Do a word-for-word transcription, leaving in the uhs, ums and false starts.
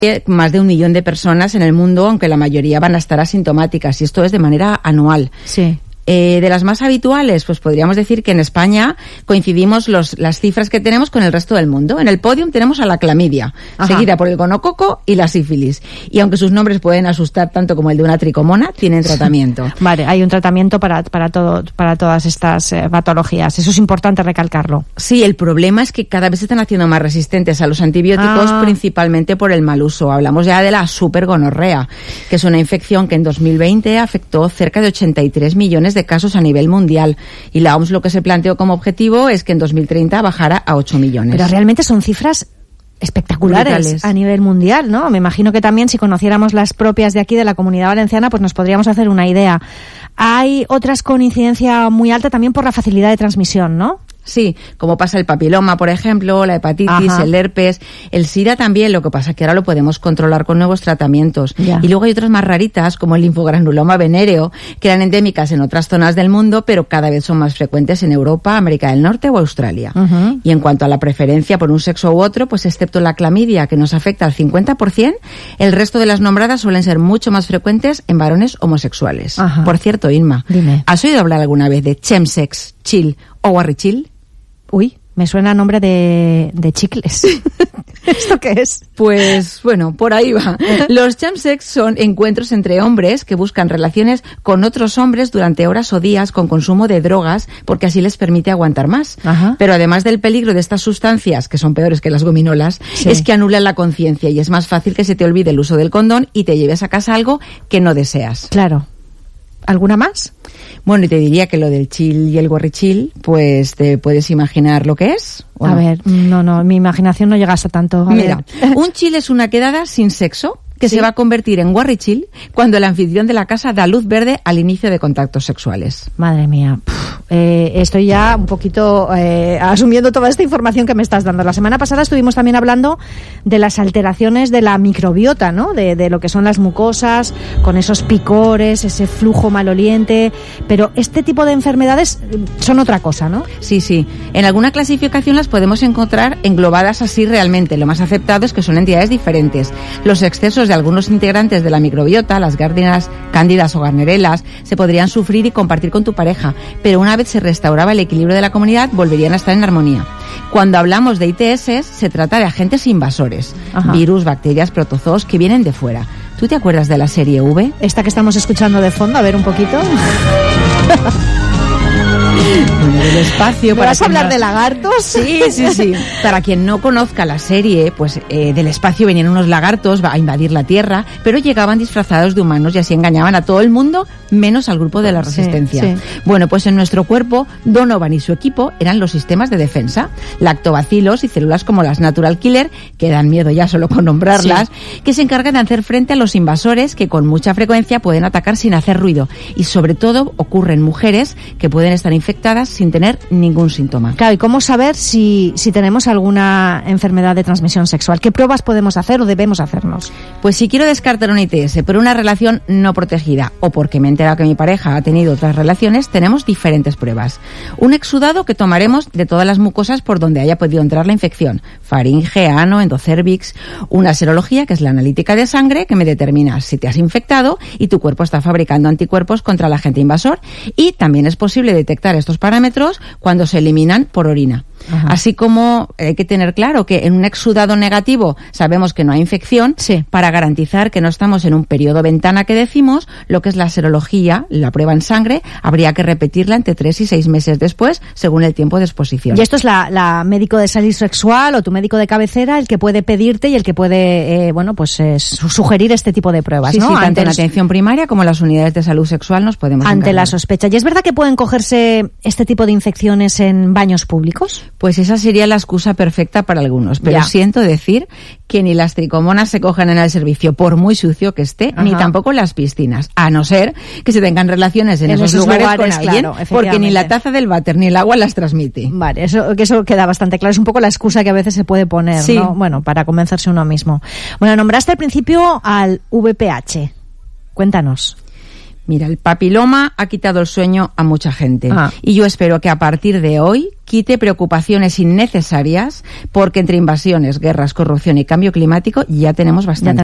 más de un millón de personas en el mundo, aunque la mayoría van a estar asintomáticas, y esto es de manera anual. Sí. Eh, de las más habituales, pues podríamos decir que en España coincidimos los, las cifras que tenemos con el resto del mundo. En el podium tenemos a la clamidia, Ajá. seguida por el gonococo y la sífilis. Y aunque sus nombres pueden asustar tanto como el de una tricomona, tienen tratamiento. Vale, hay un tratamiento para, para, todo, para todas estas eh, patologías. Eso es importante recalcarlo. Sí, el problema es que cada vez se están haciendo más resistentes a los antibióticos, ah. principalmente por el mal uso. Hablamos ya de la supergonorrea, que es una infección que en dos mil veinte afectó cerca de ochenta y tres millones de casos a nivel mundial, y la O M S lo que se planteó como objetivo es que en dos mil treinta bajara a ocho millones. Pero realmente son cifras espectaculares Brutales. A nivel mundial, ¿no? Me imagino que también si conociéramos las propias de aquí de la Comunidad Valenciana, pues nos podríamos hacer una idea. Hay otras con incidencia muy alta también por la facilidad de transmisión, ¿no? Sí, como pasa el papiloma, por ejemplo, la hepatitis, Ajá. el herpes, el SIDA también, lo que pasa es que ahora lo podemos controlar con nuevos tratamientos. Ya. Y luego hay otras más raritas, como el linfogranuloma venéreo, que eran endémicas en otras zonas del mundo, pero cada vez son más frecuentes en Europa, América del Norte o Australia. Uh-huh. Y en cuanto a la preferencia por un sexo u otro, pues excepto la clamidia, que nos afecta al cincuenta por ciento, el resto de las nombradas suelen ser mucho más frecuentes en varones homosexuales. Ajá. Por cierto, Inma, Dime. ¿has oído hablar alguna vez de chemsex, chill o guarrichil? Uy, me suena a nombre de, de chicles. ¿Esto qué es? Pues, bueno, por ahí va. Los chemsex son encuentros entre hombres que buscan relaciones con otros hombres durante horas o días con consumo de drogas, porque así les permite aguantar más. Ajá. Pero además del peligro de estas sustancias, que son peores que las gominolas, sí. es que anulan la conciencia y es más fácil que se te olvide el uso del condón y te lleves a casa algo que no deseas. Claro. ¿Alguna más? Bueno, y te diría que lo del chill y el guarrichil, pues te puedes imaginar lo que es. A no? ver, no, no, mi imaginación no llega hasta tanto. A Mira, ver. un chill es una quedada sin sexo que ¿Sí? se va a convertir en guarrichil cuando el anfitrión de la casa da luz verde al inicio de contactos sexuales. Madre mía, Puf, eh, estoy ya un poquito eh, asumiendo toda esta información que me estás dando. La semana pasada estuvimos también hablando de las alteraciones de la microbiota, ¿no? De, de lo que son las mucosas, con esos picores, ese flujo maloliente, pero este tipo de enfermedades son otra cosa, ¿no? Sí, sí. En alguna clasificación las podemos encontrar englobadas así realmente. Lo más aceptado es que son entidades diferentes. Los excesos de algunos integrantes de la microbiota, las gárdinas cándidas o garnerelas, se podrían sufrir y compartir con tu pareja, pero una vez se restauraba el equilibrio de la comunidad, volverían a estar en armonía. Cuando hablamos de I T S, se trata de agentes invasores, Ajá. virus, bacterias, protozoos que vienen de fuera. ¿Tú te acuerdas de la serie V? Esta que estamos escuchando de fondo, a ver un poquito. Bueno, del espacio. ¿Me vas a hablar no... de lagartos? Sí, sí, sí. Para quien no conozca la serie, pues eh, del espacio venían unos lagartos a invadir la Tierra, pero llegaban disfrazados de humanos y así engañaban a todo el mundo, menos al grupo de la Resistencia. Sí, sí. Bueno, pues en nuestro cuerpo, Donovan y su equipo eran los sistemas de defensa, lactobacilos y células como las Natural Killer, que dan miedo ya solo con nombrarlas, sí. que se encargan de hacer frente a los invasores que con mucha frecuencia pueden atacar sin hacer ruido y sobre todo ocurre en mujeres que pueden estar infectadas sin tener ningún síntoma. Claro, ¿y cómo saber si, si tenemos alguna enfermedad de transmisión sexual? ¿Qué pruebas podemos hacer o debemos hacernos? Pues si quiero descartar un I T S por una relación no protegida o porque me he enterado que mi pareja ha tenido otras relaciones, tenemos diferentes pruebas. Un exudado que tomaremos de todas las mucosas por donde haya podido entrar la infección, faringe, ano, endocérvix. Una serología, que es la analítica de sangre, que me determina si te has infectado y tu cuerpo está fabricando anticuerpos contra el agente invasor. Y también es posible detectar estos parámetros cuando se eliminan por orina. Ajá. Así como hay que tener claro que en un exudado negativo sabemos que no hay infección, sí. para garantizar que no estamos en un periodo ventana que decimos, lo que es la serología, la prueba en sangre, habría que repetirla entre tres y seis meses después, según el tiempo de exposición. Y esto es la, la médico de salud sexual o tu médico de cabecera el que puede pedirte y el que puede, eh, bueno, pues eh, sugerir este tipo de pruebas, sí, ¿no? Sí, ante tanto en atención primaria como en las unidades de salud sexual nos podemos Ante encargar. La sospecha. ¿Y es verdad que pueden cogerse este tipo de infecciones en baños públicos? Pues esa sería la excusa perfecta para algunos, pero ya. siento decir que ni las tricomonas se cogen en el servicio por muy sucio que esté, Ajá. ni tampoco las piscinas, a no ser que se tengan relaciones en, en esos, esos lugares, lugares con alguien, claro, porque ni la taza del váter ni el agua las transmite. Vale, eso, que eso queda bastante claro, es un poco la excusa que a veces se puede poner, sí. ¿no? Bueno, para convencerse uno mismo. Bueno, nombraste al principio al V P H, cuéntanos. Mira, el papiloma ha quitado el sueño a mucha gente. Ah. Y yo espero que a partir de hoy quite preocupaciones innecesarias, porque entre invasiones, guerras, corrupción y cambio climático ya tenemos bastante.